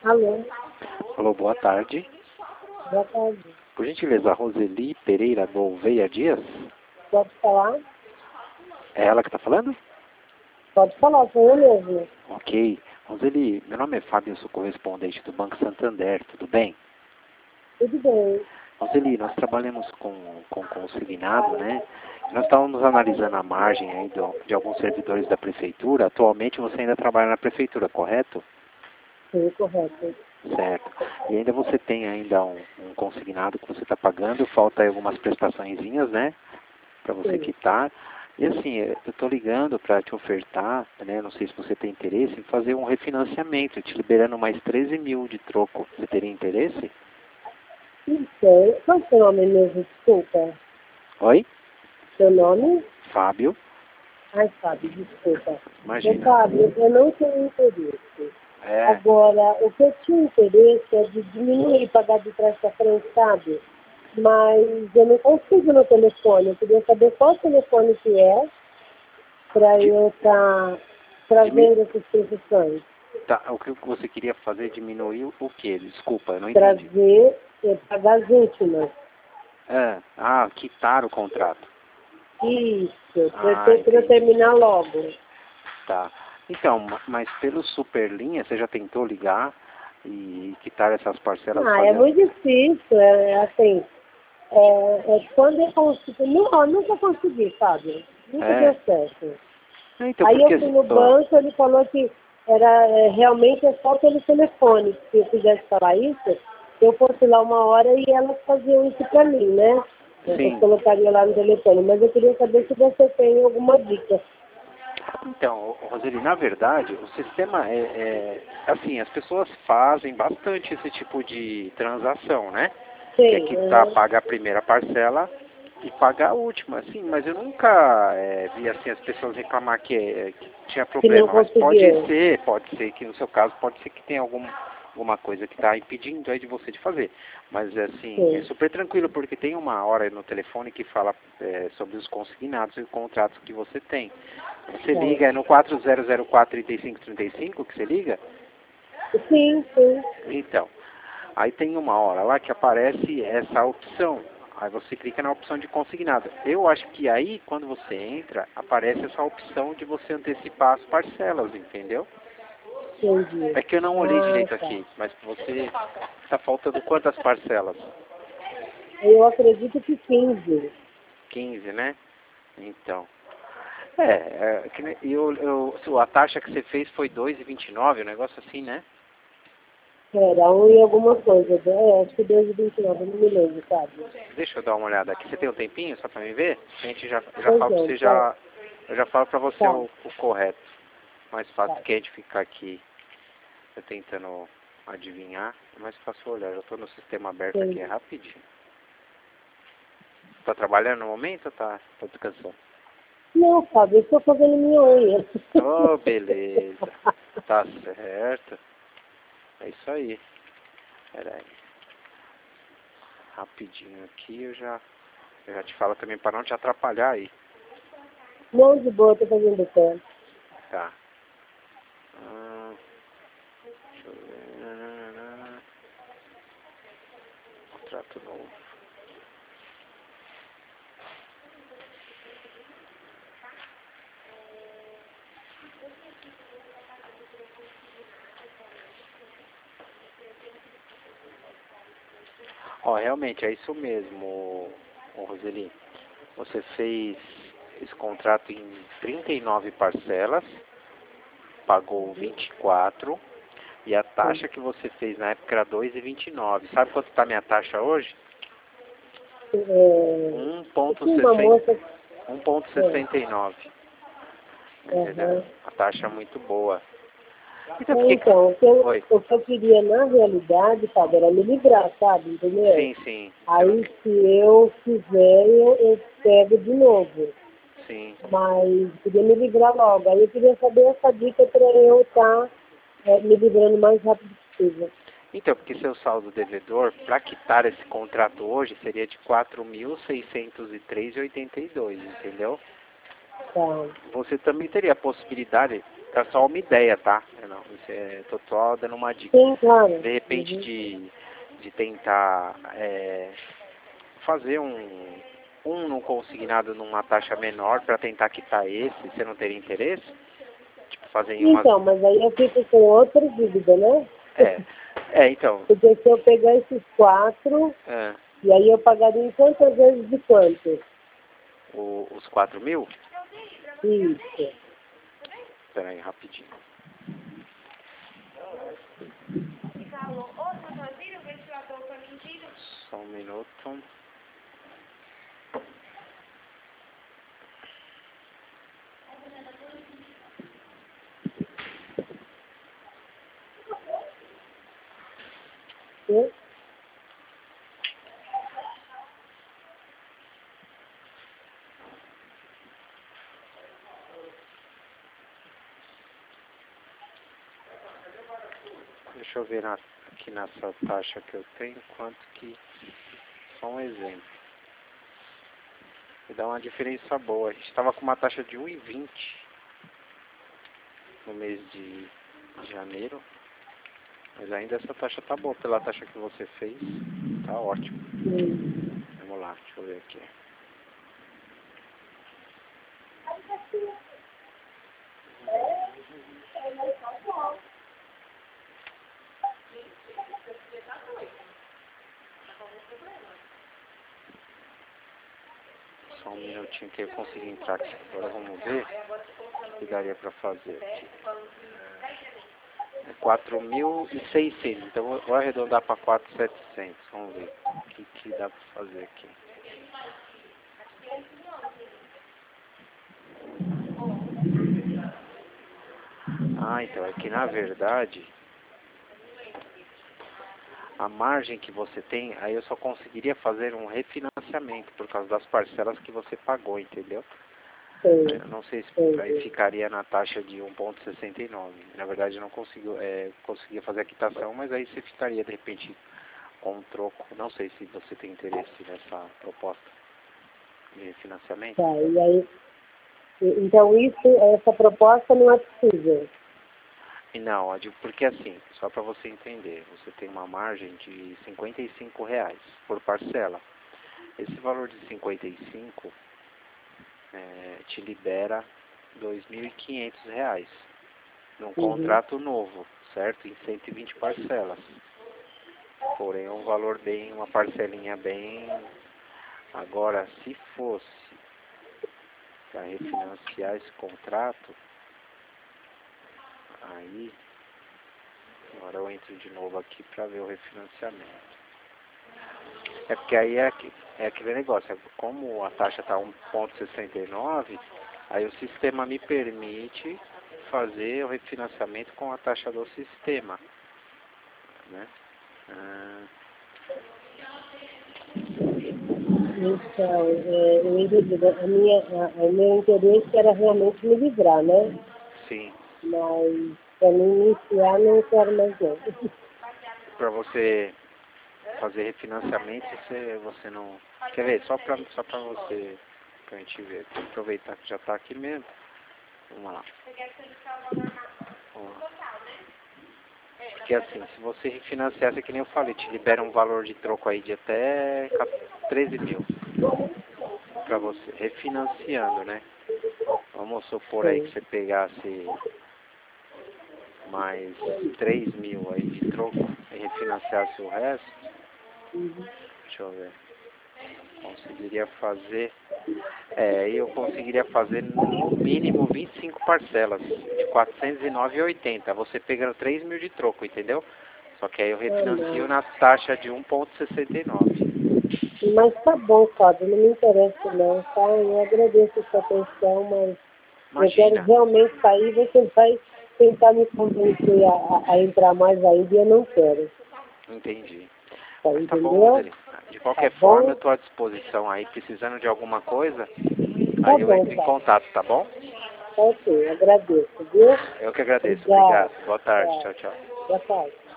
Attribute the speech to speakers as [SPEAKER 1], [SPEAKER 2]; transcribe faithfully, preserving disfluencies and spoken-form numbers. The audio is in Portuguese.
[SPEAKER 1] Alô,
[SPEAKER 2] Alô, boa tarde.
[SPEAKER 1] boa tarde.
[SPEAKER 2] Por gentileza, Roseli Pereira Gouveia Dias?
[SPEAKER 1] Pode falar?
[SPEAKER 2] É ela que está falando?
[SPEAKER 1] Pode falar, sou eu mesmo.
[SPEAKER 2] Ok. Roseli, meu nome é Fábio, eu sou correspondente do Banco Santander, tudo bem?
[SPEAKER 1] Tudo bem.
[SPEAKER 2] Roseli, nós trabalhamos com, com consignado, né? Nós estávamos analisando a margem aí do, de alguns servidores da prefeitura. Atualmente você ainda trabalha na prefeitura, correto?
[SPEAKER 1] Sim, correto.
[SPEAKER 2] Certo. E ainda você tem ainda um, um consignado que você está pagando, falta aí algumas prestaçõezinhas, né? Para você
[SPEAKER 1] Sim.
[SPEAKER 2] quitar. E assim, eu estou ligando para te ofertar, né? Não sei se você tem interesse em fazer um refinanciamento, te liberando mais treze mil de troco. Você teria interesse?
[SPEAKER 1] Então, qual é o seu nome mesmo? Desculpa.
[SPEAKER 2] Oi?
[SPEAKER 1] Seu nome?
[SPEAKER 2] Fábio?
[SPEAKER 1] Ai, Fábio, desculpa. Ô,
[SPEAKER 2] Imagina.
[SPEAKER 1] Fábio, eu não tenho interesse.
[SPEAKER 2] É.
[SPEAKER 1] Agora, o que eu tinha interesse é de diminuir, pagar de trás para frente, sabe? Mas eu não consigo no telefone. Eu queria saber qual telefone que é para
[SPEAKER 2] De,
[SPEAKER 1] eu estar tá
[SPEAKER 2] dimi-
[SPEAKER 1] trazendo essas precisões.
[SPEAKER 2] tá, o que você queria fazer é diminuir o o quê? Desculpa, eu não entendi.
[SPEAKER 1] Trazer, é, pagar as últimas.
[SPEAKER 2] É. Ah, quitar o contrato.
[SPEAKER 1] Isso, para
[SPEAKER 2] Ah,
[SPEAKER 1] eu
[SPEAKER 2] entendi.
[SPEAKER 1] terminar logo.
[SPEAKER 2] Tá. Então, ma- mas pelo Superlinha, você já tentou ligar e quitar essas parcelas
[SPEAKER 1] Ah, é
[SPEAKER 2] fazendo...
[SPEAKER 1] muito difícil, é, é assim, é, é quando eu consigo, não, eu nunca consegui, sabe? Nunca deu
[SPEAKER 2] É.
[SPEAKER 1] certo.
[SPEAKER 2] Então,
[SPEAKER 1] Aí eu
[SPEAKER 2] porque...
[SPEAKER 1] fui no
[SPEAKER 2] ah,
[SPEAKER 1] banco, ele falou que era é, realmente é só pelo telefone. Se eu quisesse falar isso, eu fosse lá uma hora e elas faziam isso para mim, né? Eu
[SPEAKER 2] sim.
[SPEAKER 1] colocaria lá no telefone, mas eu queria saber se você tem alguma dica.
[SPEAKER 2] Então, Roseli, na verdade, o sistema é, é... Assim, as pessoas fazem bastante esse tipo de transação, né? Que é
[SPEAKER 1] Sim,
[SPEAKER 2] quitar,
[SPEAKER 1] uhum.
[SPEAKER 2] paga a primeira parcela e pagar a última, sim, mas eu nunca é, vi assim as pessoas reclamar que, é, que tinha
[SPEAKER 1] Que não
[SPEAKER 2] problema, mas pode
[SPEAKER 1] conseguiu.
[SPEAKER 2] ser, pode ser que no seu caso, pode ser que tenha algum, alguma coisa que está impedindo aí de você de fazer, mas assim, é
[SPEAKER 1] Sim,
[SPEAKER 2] super tranquilo, porque tem uma hora no telefone que fala é, sobre os consignados e contratos que você tem. Você
[SPEAKER 1] tá.
[SPEAKER 2] liga, é no quatro zero zero quatro, três cinco três cinco que você liga?
[SPEAKER 1] Sim, sim.
[SPEAKER 2] Então, aí tem uma hora lá que aparece essa opção. Aí você clica na opção de consignado. Eu acho que aí, quando você entra, aparece essa opção de você antecipar as parcelas, entendeu?
[SPEAKER 1] Entendi.
[SPEAKER 2] É que eu não olhei
[SPEAKER 1] Ah,
[SPEAKER 2] direito
[SPEAKER 1] tá.
[SPEAKER 2] aqui, mas você está faltando quantas parcelas?
[SPEAKER 1] Eu acredito que quinze.
[SPEAKER 2] Quinze, né? Então. É, é que, nem- eu, eu, a taxa que você fez foi dois e vinte e nove, um negócio assim, né?
[SPEAKER 1] Era um e alguma coisa. É, acho que dois e vinte e nove, não me lembro, sabe?
[SPEAKER 2] Deixa eu dar uma olhada aqui. Você tem um tempinho só para me ver? A gente já, eu já
[SPEAKER 1] Pois
[SPEAKER 2] falo para
[SPEAKER 1] é,
[SPEAKER 2] você
[SPEAKER 1] tá.
[SPEAKER 2] já, eu já falo para você
[SPEAKER 1] Tá,
[SPEAKER 2] o, o correto. Mais
[SPEAKER 1] tá.
[SPEAKER 2] fácil que a gente ficar aqui eu tentando adivinhar, é mais fácil olhar. Já estou no sistema aberto aqui, é
[SPEAKER 1] Entendi.
[SPEAKER 2] rapidinho. Tá trabalhando no momento ou tá, tá descansando?
[SPEAKER 1] Não, sabe, eu estou fazendo minha unha.
[SPEAKER 2] Oh, beleza. Tá certo. É isso aí. Pera aí. Rapidinho aqui eu já, eu já te falo também para não te atrapalhar aí.
[SPEAKER 1] Não, de boa, estou fazendo tempo.
[SPEAKER 2] Tá. Hum, deixa eu ver. Contrato novo. Ó, realmente é isso mesmo, ô, ô Roseli. Você fez esse contrato em trinta e nove parcelas, pagou vinte e quatro e a
[SPEAKER 1] Sim.
[SPEAKER 2] taxa que você fez na época era dois e vinte e nove. Sabe quanto está minha taxa hoje?
[SPEAKER 1] É, eu tinha uma moça...
[SPEAKER 2] um ponto
[SPEAKER 1] É,
[SPEAKER 2] sessenta e nove. Entendeu?
[SPEAKER 1] aham.
[SPEAKER 2] A taxa é muito boa. Então por
[SPEAKER 1] É,
[SPEAKER 2] que que...
[SPEAKER 1] então, o que, eu,
[SPEAKER 2] Oi.
[SPEAKER 1] o que eu queria, na realidade, sabe, era me livrar, sabe, entendeu?
[SPEAKER 2] Sim, sim. Você não...
[SPEAKER 1] Aí, se eu fizer, eu, eu pego de novo.
[SPEAKER 2] Sim.
[SPEAKER 1] Mas queria me livrar logo. Aí eu queria saber essa dica para eu estar é, me livrando o mais rápido possível.
[SPEAKER 2] Então, porque seu saldo devedor, para quitar esse contrato hoje, seria de quatro mil seiscentos e três reais e oitenta e dois, entendeu?
[SPEAKER 1] Tá.
[SPEAKER 2] Você também teria a possibilidade, tá só uma ideia, tá? Eu não, isso é, tô só dando uma dica.
[SPEAKER 1] Sim, claro.
[SPEAKER 2] De repente
[SPEAKER 1] Uhum.
[SPEAKER 2] de, de tentar é, fazer um, um no consignado numa taxa menor para tentar quitar esse, você não teria interesse? Tipo, fazer em umas...
[SPEAKER 1] Então, mas aí eu fico com outra dúvida, né?
[SPEAKER 2] É, é então...
[SPEAKER 1] Porque se eu pegar esses quatro,
[SPEAKER 2] É,
[SPEAKER 1] e aí eu pagaria em quantas vezes de quanto?
[SPEAKER 2] o, os quatro mil?
[SPEAKER 1] Isso.
[SPEAKER 2] Espera aí, rapidinho. Só um minuto.
[SPEAKER 1] Né?
[SPEAKER 2] Deixa eu ver na, aqui nessa taxa que eu tenho, quanto que... Só um exemplo. E dá uma diferença boa. A gente estava com uma taxa de um e vinte no mês de janeiro. Mas ainda essa taxa tá boa. Pela taxa que você fez, tá ótimo.
[SPEAKER 1] Sim.
[SPEAKER 2] Vamos lá, deixa eu ver aqui. Só um minutinho que eu consegui entrar aqui. Agora vamos ver o que daria para fazer aqui. É quatro mil e seiscentos. Então eu vou arredondar para quatro mil e setecentos. Vamos ver o que, que dá para fazer aqui. Ah, então é que na verdade a margem que você tem, aí eu só conseguiria fazer um refinanciamento por causa das parcelas que você pagou, entendeu?
[SPEAKER 1] Sim.
[SPEAKER 2] Eu não sei se
[SPEAKER 1] Sim.
[SPEAKER 2] aí ficaria na taxa de um vírgula sessenta e nove. Na verdade eu não consigo, é, conseguia fazer a quitação, mas aí você ficaria de repente com um troco. Não sei se você tem interesse nessa proposta de refinanciamento.
[SPEAKER 1] Tá, e aí, e- então isso, essa proposta não é possível.
[SPEAKER 2] E não, eu digo porque assim, só para você entender, você tem uma margem de cinquenta e cinco reais por parcela. Esse valor de cinquenta e cinco é, te libera dois mil e quinhentos reais num
[SPEAKER 1] Uhum.
[SPEAKER 2] contrato novo, certo? Em cento e vinte parcelas. Porém, é um valor bem, uma parcelinha bem... Agora, se fosse para refinanciar esse contrato, aí, agora eu entro de novo aqui para ver o refinanciamento. É porque aí é, aqui, é aquele negócio, é como a taxa está um vírgula sessenta e nove, aí o sistema me permite fazer o refinanciamento com a taxa do sistema, né? Ah,
[SPEAKER 1] Então, é, eu entendi. A minha, a, o meu interesse era realmente me livrar, né?
[SPEAKER 2] sim,
[SPEAKER 1] Mas para me iniciar não quero mais não.
[SPEAKER 2] para você fazer refinanciamento, você, você não... Quer ver? Só para só para você, para a gente ver. Vou aproveitar que já está aqui mesmo. Vamos lá. Vamos lá. Porque assim, se você refinanciar, é que nem eu falei, te libera um valor de troco aí de até treze mil para você, refinanciando, né? Vamos supor aí que
[SPEAKER 1] Sim.
[SPEAKER 2] você pegasse mais três mil aí de troco e refinanciasse o resto.
[SPEAKER 1] Uhum.
[SPEAKER 2] Deixa eu ver. Conseguiria fazer... É, eu conseguiria fazer no mínimo vinte e cinco parcelas de quatrocentos e nove reais e oitenta. Você pegando três mil de troco, entendeu? Só que aí eu
[SPEAKER 1] Ah,
[SPEAKER 2] refinancio
[SPEAKER 1] não.
[SPEAKER 2] na taxa de um vírgula sessenta e nove.
[SPEAKER 1] Mas tá bom, Fábio, não me interessa não, tá? Eu agradeço a sua atenção, mas eu quero
[SPEAKER 2] Imagina.
[SPEAKER 1] realmente sair, você vai tentar me convencer a, a, a entrar mais ainda e eu não quero.
[SPEAKER 2] Entendi.
[SPEAKER 1] Tá,
[SPEAKER 2] Mas tá bom,
[SPEAKER 1] entendeu?
[SPEAKER 2] Roseli. De
[SPEAKER 1] Tá
[SPEAKER 2] qualquer forma, eu
[SPEAKER 1] bom?
[SPEAKER 2] estou à disposição aí. Precisando de alguma coisa,
[SPEAKER 1] Tá
[SPEAKER 2] aí eu
[SPEAKER 1] bom,
[SPEAKER 2] entro em
[SPEAKER 1] Fábio.
[SPEAKER 2] contato, tá bom?
[SPEAKER 1] Tá ok, agradeço, viu?
[SPEAKER 2] Eu que agradeço.
[SPEAKER 1] Obrigada.
[SPEAKER 2] Obrigado. Boa tarde.
[SPEAKER 1] Tchau.
[SPEAKER 2] Tchau, tchau.
[SPEAKER 1] Boa tarde.